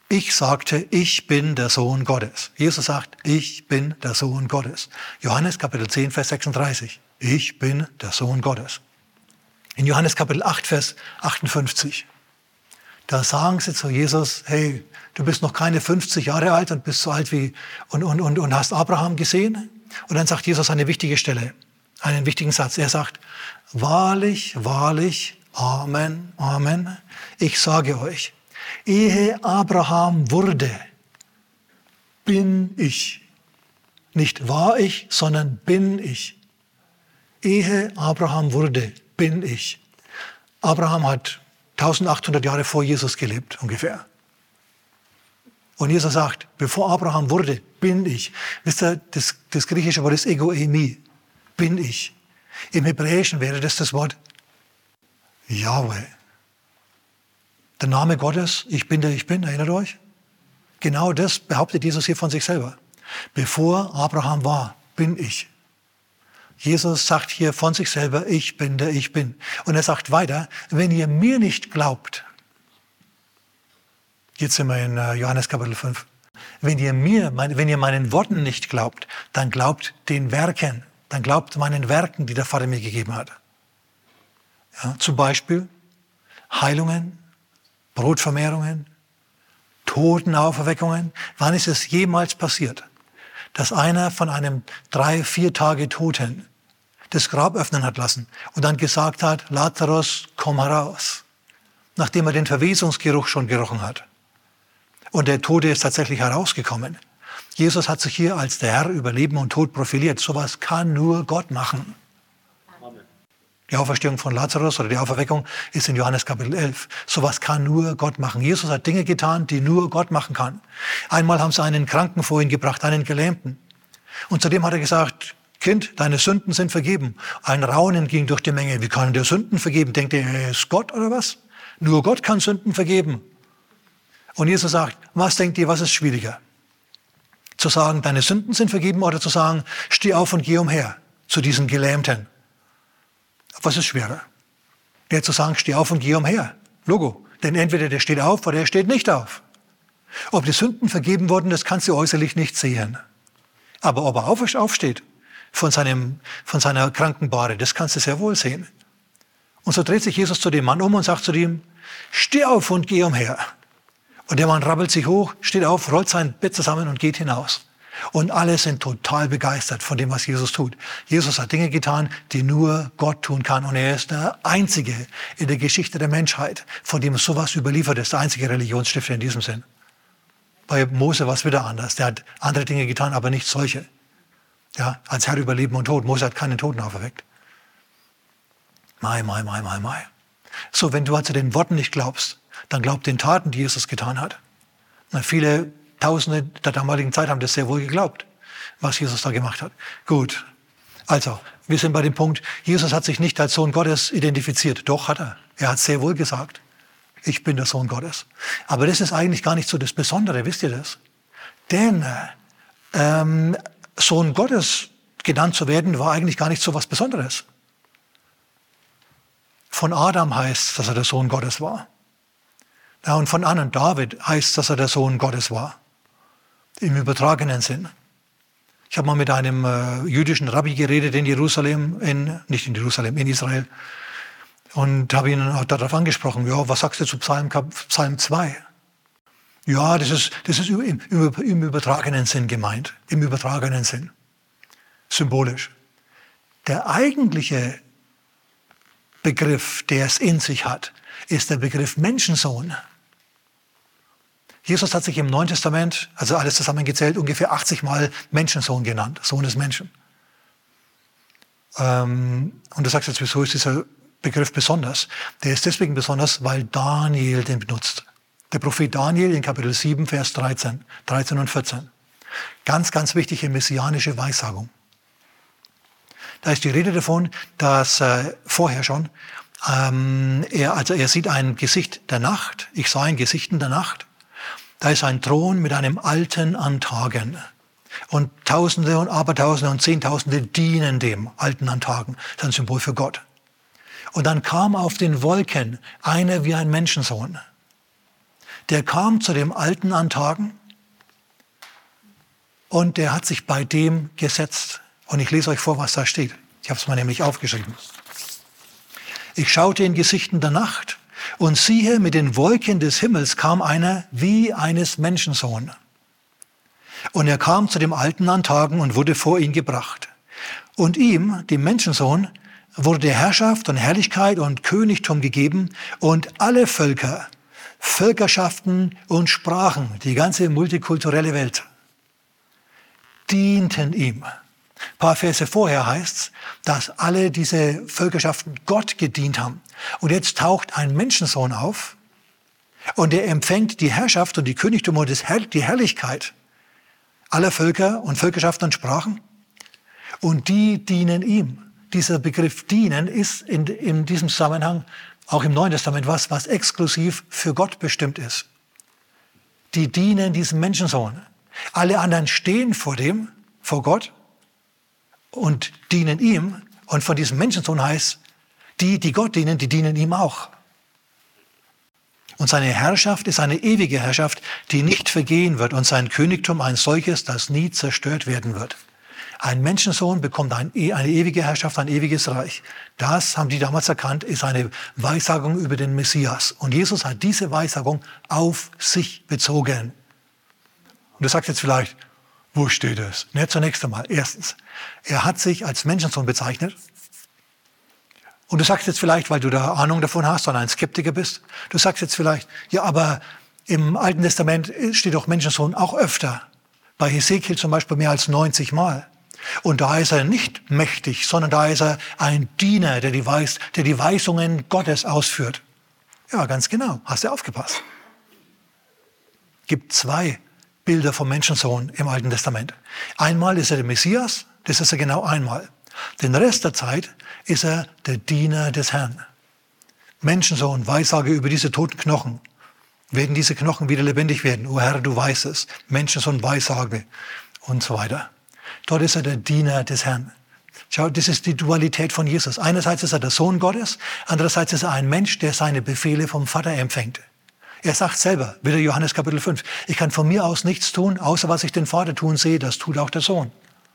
Ich sagte, ich bin der Sohn Gottes. Jesus sagt, ich bin der Sohn Gottes. Johannes Kapitel 10, Vers 36. Ich bin der Sohn Gottes. In Johannes Kapitel 8, Vers 58. Da sagen sie zu Jesus, hey, du bist noch keine 50 Jahre alt und bist so alt wie und hast Abraham gesehen. Und dann sagt Jesus eine wichtige Stelle, einen wichtigen Satz. Er sagt, wahrlich, wahrlich, Amen, Amen. Ich sage euch, ehe Abraham wurde, bin ich. Nicht war ich, sondern bin ich. Ehe Abraham wurde, bin ich. Abraham hat 1800 Jahre vor Jesus gelebt, ungefähr. Und Jesus sagt, bevor Abraham wurde, bin ich. Wisst ihr, das griechische Wort ist ego eimi, bin ich. Im Hebräischen wäre das Wort Yahweh. Der Name Gottes, ich bin der ich bin, erinnert euch? Genau das behauptet Jesus hier von sich selber. Bevor Abraham war, bin ich. Jesus sagt hier von sich selber, ich bin der ich bin. Und er sagt weiter, wenn ihr mir nicht glaubt, jetzt sind wir in Johannes Kapitel 5, wenn ihr meinen Worten nicht glaubt, dann glaubt den Werken, dann glaubt meinen Werken, die der Vater mir gegeben hat. Ja, zum Beispiel Heilungen, Brotvermehrungen, Totenauferweckungen. Wann ist es jemals passiert, dass einer von einem 3-4 Tage Toten das Grab öffnen hat lassen und dann gesagt hat, Lazarus, komm heraus, nachdem er den Verwesungsgeruch schon gerochen hat. Und der Tote ist tatsächlich herausgekommen. Jesus hat sich hier als der Herr über Leben und Tod profiliert. Sowas kann nur Gott machen. Die Auferstehung von Lazarus oder die Auferweckung ist in Johannes Kapitel 11. Sowas kann nur Gott machen. Jesus hat Dinge getan, die nur Gott machen kann. Einmal haben sie einen Kranken vor ihn gebracht, einen Gelähmten. Und zudem hat er gesagt, Kind, deine Sünden sind vergeben. Ein Raunen ging durch die Menge. Wie kann der Sünden vergeben? Denkt ihr, er ist Gott oder was? Nur Gott kann Sünden vergeben. Und Jesus sagt, was denkt ihr, was ist schwieriger? Zu sagen, deine Sünden sind vergeben oder zu sagen, steh auf und geh umher zu diesen Gelähmten. Was ist schwerer? Der zu sagen, steh auf und geh umher. Logo. Denn entweder der steht auf oder er steht nicht auf. Ob die Sünden vergeben wurden, das kannst du äußerlich nicht sehen. Aber ob er aufsteht von seiner Krankenbahre, das kannst du sehr wohl sehen. Und so dreht sich Jesus zu dem Mann um und sagt zu ihm, steh auf und geh umher. Und der Mann rabbelt sich hoch, steht auf, rollt sein Bett zusammen und geht hinaus. Und alle sind total begeistert von dem, was Jesus tut. Jesus hat Dinge getan, die nur Gott tun kann. Und er ist der Einzige in der Geschichte der Menschheit, von dem sowas überliefert ist. Der einzige Religionsstifter in diesem Sinn. Bei Mose war es wieder anders. Der hat andere Dinge getan, aber nicht solche. Ja, als Herr über Leben und Tod. Mose hat keinen Toten auferweckt. Mai. So, wenn du also den Worten nicht glaubst, dann glaub den Taten, die Jesus getan hat. Na, viele Tausende der damaligen Zeit haben das sehr wohl geglaubt, was Jesus da gemacht hat. Gut, also, wir sind bei dem Punkt, Jesus hat sich nicht als Sohn Gottes identifiziert. Doch, hat er. Er hat sehr wohl gesagt, ich bin der Sohn Gottes. Aber das ist eigentlich gar nicht so das Besondere, wisst ihr das? Denn Sohn Gottes genannt zu werden, war eigentlich gar nicht so was Besonderes. Von Adam heißt, dass er der Sohn Gottes war. Ja, und von An und David heißt, dass er der Sohn Gottes war. Im übertragenen Sinn. Ich habe mal mit einem jüdischen Rabbi geredet in Israel. Und habe ihn auch darauf angesprochen, ja, was sagst du zu Psalm 2? Ja, das ist im übertragenen Sinn gemeint. Im übertragenen Sinn. Symbolisch. Der eigentliche Begriff, der es in sich hat, ist der Begriff Menschensohn. Jesus hat sich im Neuen Testament, also alles zusammengezählt, ungefähr 80 Mal Menschensohn genannt, Sohn des Menschen. Und du sagst jetzt, wieso ist dieser Begriff besonders? Der ist deswegen besonders, weil Daniel den benutzt. Der Prophet Daniel in Kapitel 7, Vers 13 und 14. Ganz, ganz wichtige messianische Weissagung. Da ist die Rede davon, dass vorher schon, er sieht ein Gesicht der Nacht. Ich sah ein Gesicht in der Nacht. Da ist ein Thron mit einem Alten an Tagen. Und Tausende und Abertausende und Zehntausende dienen dem Alten an Tagen. Das ist ein Symbol für Gott. Und dann kam auf den Wolken einer wie ein Menschensohn. der kam zu dem Alten an Tagen und der hat sich bei dem gesetzt. Und ich lese euch vor, was da steht. Ich habe es mal nämlich aufgeschrieben. Ich schaute in Gesichten der Nacht und siehe, mit den Wolken des Himmels kam einer wie eines Menschensohn. Und er kam zu dem Alten an Tagen und wurde vor ihn gebracht. Und ihm, dem Menschensohn, wurde Herrschaft und Herrlichkeit und Königtum gegeben und alle Völker, Völkerschaften und Sprachen, die ganze multikulturelle Welt, dienten ihm. Ein paar Verse vorher heißt es, dass alle diese Völkerschaften Gott gedient haben. Und jetzt taucht ein Menschensohn auf und er empfängt die Herrschaft und die Königtum und die Herrlichkeit aller Völker und Völkerschaften und Sprachen. Und die dienen ihm. Dieser Begriff dienen ist in diesem Zusammenhang, auch im Neuen Testament, was exklusiv für Gott bestimmt ist. Die dienen diesem Menschensohn. Alle anderen stehen vor Gott und dienen ihm. Und von diesem Menschensohn heißt, die Gott dienen, die dienen ihm auch. Und seine Herrschaft ist eine ewige Herrschaft, die nicht vergehen wird. Und sein Königtum ein solches, das nie zerstört werden wird. Ein Menschensohn bekommt eine ewige Herrschaft, ein ewiges Reich. Das haben die damals erkannt, ist eine Weissagung über den Messias. Und Jesus hat diese Weissagung auf sich bezogen. Und du sagst jetzt vielleicht, wo steht es? Ne, zunächst einmal. Erstens, er hat sich als Menschensohn bezeichnet. Und du sagst jetzt vielleicht, weil du da Ahnung davon hast und ein Skeptiker bist, du sagst jetzt vielleicht, ja, aber im Alten Testament steht doch Menschensohn auch öfter. Bei Hesekiel zum Beispiel mehr als 90 Mal. Und da ist er nicht mächtig, sondern da ist er ein Diener, der die Weisungen Gottes ausführt. Ja, ganz genau. Hast du aufgepasst. Gibt 2 Bilder vom Menschensohn im Alten Testament. Einmal ist er der Messias, das ist er genau einmal. Den Rest der Zeit ist er der Diener des Herrn. Menschensohn, Weissage über diese toten Knochen. Werden diese Knochen wieder lebendig werden? O Herr, du weißt es. Menschensohn, Weissage und so weiter. Dort ist er der Diener des Herrn. Schau, das ist die Dualität von Jesus. Einerseits ist er der Sohn Gottes, andererseits ist er ein Mensch, der seine Befehle vom Vater empfängt. Er sagt selber, wieder Johannes Kapitel 5, ich kann von mir aus nichts tun, außer was ich den Vater tun sehe, das tut auch der Sohn.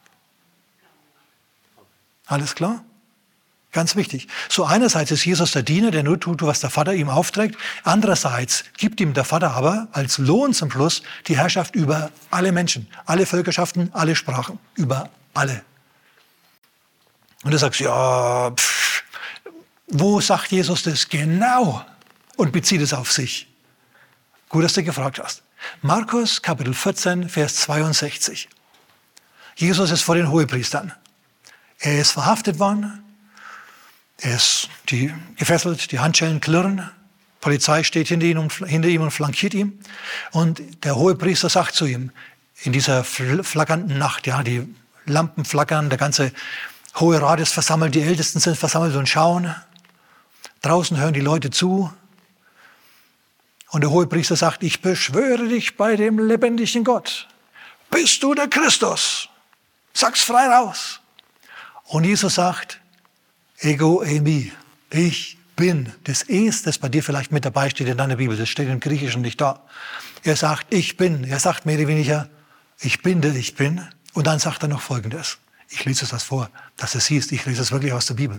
Alles klar? Ganz wichtig. So einerseits ist Jesus der Diener, der nur tut, was der Vater ihm aufträgt. Andererseits gibt ihm der Vater aber als Lohn zum Schluss die Herrschaft über alle Menschen, alle Völkerschaften, alle Sprachen, über alle. Und du sagst, ja, wo sagt Jesus das genau und bezieht es auf sich? Gut, dass du gefragt hast. Markus Kapitel 14, Vers 62. Jesus ist vor den Hohepriestern. Er ist verhaftet worden. Er ist gefesselt, die Handschellen klirren. Polizei steht hinter ihm und flankiert ihn. Und der Hohepriester sagt zu ihm, in dieser flackernden Nacht, ja, die Lampen flackern, der ganze Hohe Rat ist versammelt, die Ältesten sind versammelt und schauen. Draußen hören die Leute zu. Und der Hohepriester sagt, ich beschwöre dich bei dem lebendigen Gott. Bist du der Christus? Sag's frei raus. Und Jesus sagt, Ego eimi, ich bin. Das Es, das bei dir vielleicht mit dabei steht in deiner Bibel, das steht im Griechischen nicht da. Er sagt, ich bin. Er sagt mehr oder weniger, ich bin der ich bin. Und dann sagt er noch Folgendes. Ich lese es das vor, dass es hieß, ich lese es wirklich aus der Bibel.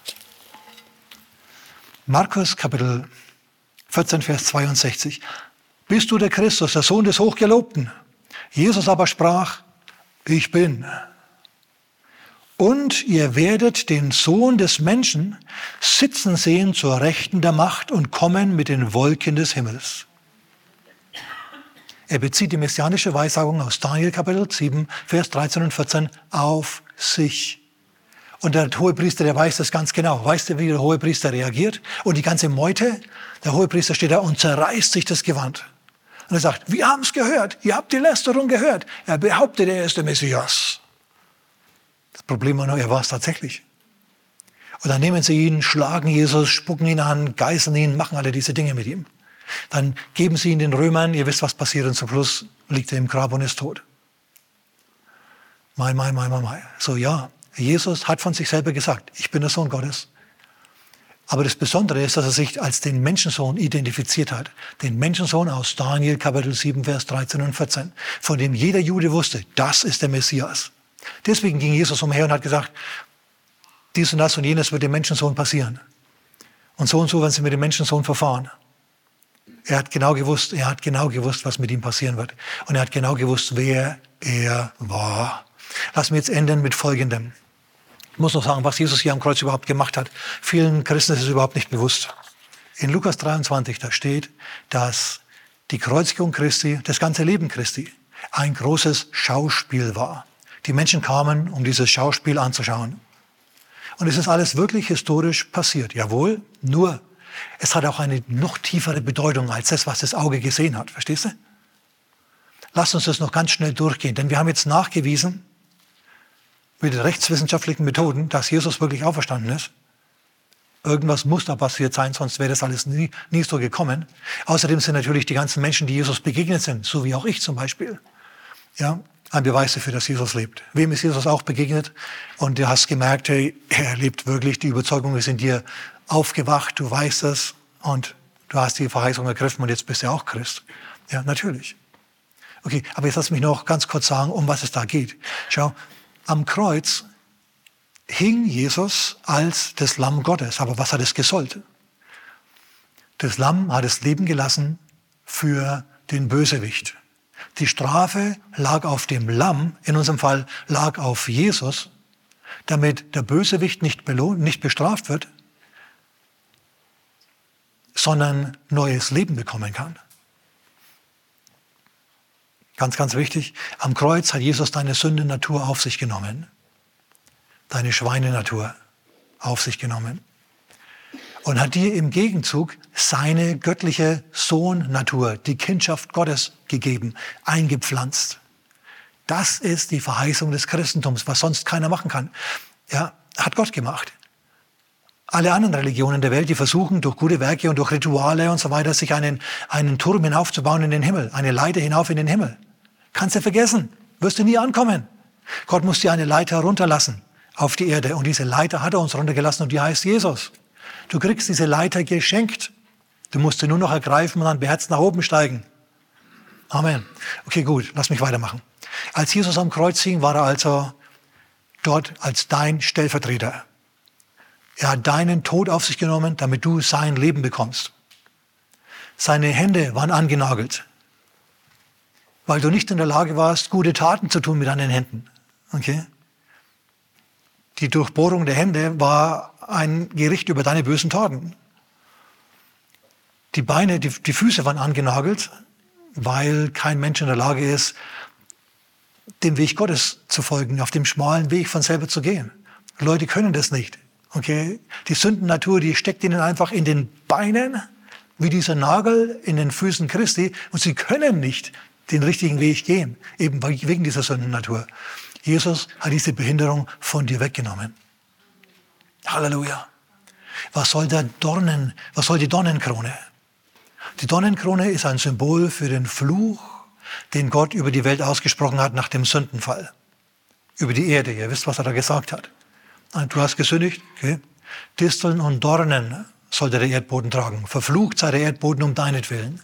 Markus Kapitel 14, Vers 62. Bist du der Christus, der Sohn des Hochgelobten? Jesus aber sprach, ich bin. Und ihr werdet den Sohn des Menschen sitzen sehen zur Rechten der Macht und kommen mit den Wolken des Himmels. Er bezieht die messianische Weissagung aus Daniel Kapitel 7, Vers 13 und 14 auf sich. Und der Hohepriester, der weiß das ganz genau. Weißt du, wie der Hohepriester reagiert? Und die ganze Meute, der Hohepriester steht da und zerreißt sich das Gewand. Und er sagt, wir haben es gehört, ihr habt die Lästerung gehört. Er behauptet, er ist der Messias. Das Problem war nur, er war es tatsächlich. Und dann nehmen sie ihn, schlagen Jesus, spucken ihn an, geißeln ihn, machen alle diese Dinge mit ihm. Dann geben sie ihn den Römern, ihr wisst, was passiert, und zum Schluss liegt er im Grab und ist tot. Mai. So ja, Jesus hat von sich selber gesagt, ich bin der Sohn Gottes. Aber das Besondere ist, dass er sich als den Menschensohn identifiziert hat. Den Menschensohn aus Daniel Kapitel 7, Vers 13 und 14, von dem jeder Jude wusste, das ist der Messias. Deswegen ging Jesus umher und hat gesagt, dies und das und jenes wird dem Menschensohn passieren. Und so werden sie mit dem Menschensohn verfahren. Er hat genau gewusst, was mit ihm passieren wird. Und er hat genau gewusst, wer er war. Lass mich jetzt enden mit Folgendem. Ich muss noch sagen, was Jesus hier am Kreuz überhaupt gemacht hat. Vielen Christen ist es überhaupt nicht bewusst. In Lukas 23, da steht, dass die Kreuzigung Christi, das ganze Leben Christi, ein großes Schauspiel war. Die Menschen kamen, um dieses Schauspiel anzuschauen. Und es ist alles wirklich historisch passiert. Jawohl, nur es hat auch eine noch tiefere Bedeutung als das, was das Auge gesehen hat. Verstehst du? Lass uns das noch ganz schnell durchgehen, denn wir haben jetzt nachgewiesen, mit rechtswissenschaftlichen Methoden, dass Jesus wirklich auferstanden ist. Irgendwas muss da passiert sein, sonst wäre das alles nie so gekommen. Außerdem sind natürlich die ganzen Menschen, die Jesus begegnet sind, so wie auch ich zum Beispiel, ja, ein Beweis dafür, dass Jesus lebt. Wem ist Jesus auch begegnet? Und du hast gemerkt, hey, er lebt wirklich, die Überzeugung ist in dir aufgewacht, du weißt es und du hast die Verheißung ergriffen und jetzt bist du auch Christ. Ja, natürlich. Okay, aber jetzt lass mich noch ganz kurz sagen, um was es da geht. Schau, am Kreuz hing Jesus als das Lamm Gottes. Aber was hat es gesollt? Das Lamm hat das Leben gelassen für den Bösewicht. Die Strafe lag auf dem Lamm, in unserem Fall lag auf Jesus, damit der Bösewicht nicht bestraft wird, sondern neues Leben bekommen kann. Ganz, ganz wichtig, am Kreuz hat Jesus deine Sündennatur auf sich genommen. Deine Schweinenatur auf sich genommen. Und hat dir im Gegenzug seine göttliche Sohnnatur, die Kindschaft Gottes gegeben, eingepflanzt. Das ist die Verheißung des Christentums, was sonst keiner machen kann. Ja, hat Gott gemacht. Alle anderen Religionen der Welt, die versuchen durch gute Werke und durch Rituale und so weiter, sich einen Turm hinaufzubauen in den Himmel, eine Leiter hinauf in den Himmel. Kannst du vergessen, wirst du nie ankommen. Gott muss dir eine Leiter runterlassen auf die Erde und diese Leiter hat er uns runtergelassen und die heißt Jesus. Du kriegst diese Leiter geschenkt. Du musst sie nur noch ergreifen und dann beherzt nach oben steigen. Amen. Okay, gut, lass mich weitermachen. Als Jesus am Kreuz hing, war er also dort als dein Stellvertreter. Er hat deinen Tod auf sich genommen, damit du sein Leben bekommst. Seine Hände waren angenagelt, weil du nicht in der Lage warst, gute Taten zu tun mit deinen Händen. Okay? Die Durchbohrung der Hände war ein Gericht über deine bösen Taten. Die Beine, die Füße waren angenagelt, weil kein Mensch in der Lage ist, dem Weg Gottes zu folgen, auf dem schmalen Weg von selber zu gehen. Leute können das nicht. Okay? Die Sündennatur, die steckt ihnen einfach in den Beinen, wie dieser Nagel in den Füßen Christi, und sie können nicht den richtigen Weg gehen, eben wegen dieser Sündennatur. Jesus hat diese Behinderung von dir weggenommen. Halleluja. Was soll die Dornenkrone? Die Dornenkrone ist ein Symbol für den Fluch, den Gott über die Welt ausgesprochen hat nach dem Sündenfall. Über die Erde. Ihr wisst, was er da gesagt hat. Du hast gesündigt. Okay. Disteln und Dornen sollte der Erdboden tragen. Verflucht sei der Erdboden um deinetwillen.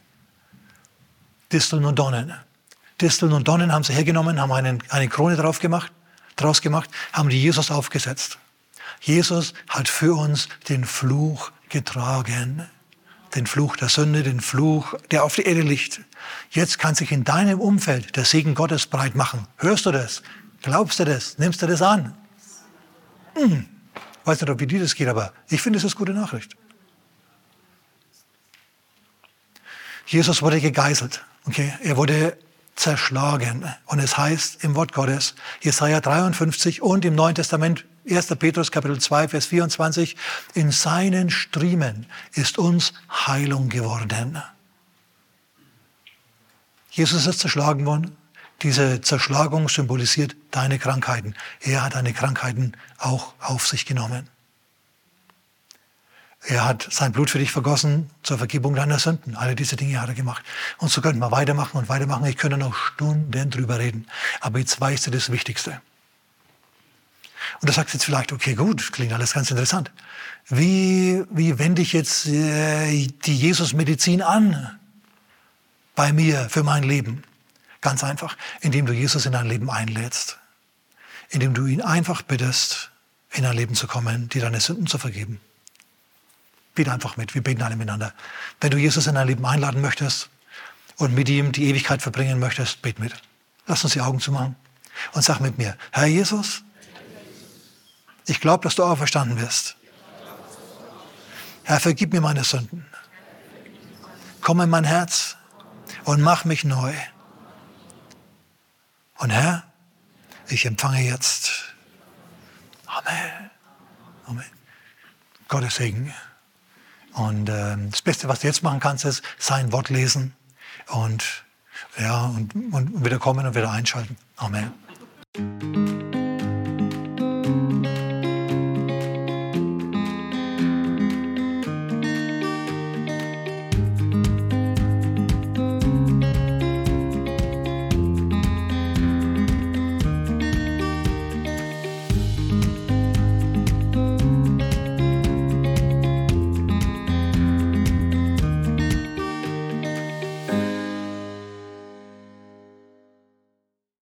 Disteln und Dornen. Disteln und Dornen haben sie hergenommen, haben eine Krone draus gemacht, haben die Jesus aufgesetzt. Jesus hat für uns den Fluch getragen. Den Fluch der Sünde, den Fluch, der auf die Erde liegt. Jetzt kann sich in deinem Umfeld der Segen Gottes breit machen. Hörst du das? Glaubst du das? Nimmst du das an? Weiß nicht, wie dir das geht, aber ich finde, es ist gute Nachricht. Jesus wurde gegeißelt. Okay? Er wurde zerschlagen. Und es heißt im Wort Gottes, Jesaja 53 und im Neuen Testament, 1. Petrus Kapitel 2, Vers 24, in seinen Striemen ist uns Heilung geworden. Jesus ist zerschlagen worden. Diese Zerschlagung symbolisiert deine Krankheiten. Er hat deine Krankheiten auch auf sich genommen. Er hat sein Blut für dich vergossen zur Vergebung deiner Sünden. Alle diese Dinge hat er gemacht. Und so könnten wir weitermachen und weitermachen. Ich könnte noch Stunden drüber reden. Aber jetzt weißt du das Wichtigste. Und du sagst jetzt vielleicht, okay, gut, klingt alles ganz interessant. Wie wende ich jetzt die Jesus-Medizin an bei mir, für mein Leben? Ganz einfach, indem du Jesus in dein Leben einlädst. Indem du ihn einfach bittest, in dein Leben zu kommen, dir deine Sünden zu vergeben. Bitte einfach mit, wir beten alle miteinander. Wenn du Jesus in dein Leben einladen möchtest und mit ihm die Ewigkeit verbringen möchtest, bet mit. Lass uns die Augen zumachen und sag mit mir, Herr Jesus, ich glaube, dass du auferstanden wirst. Herr, vergib mir meine Sünden. Komm in mein Herz und mach mich neu. Und Herr, ich empfange jetzt. Amen. Amen. Gottes Segen. Und das Beste, was du jetzt machen kannst, ist sein Wort lesen und wieder kommen und wieder einschalten. Amen.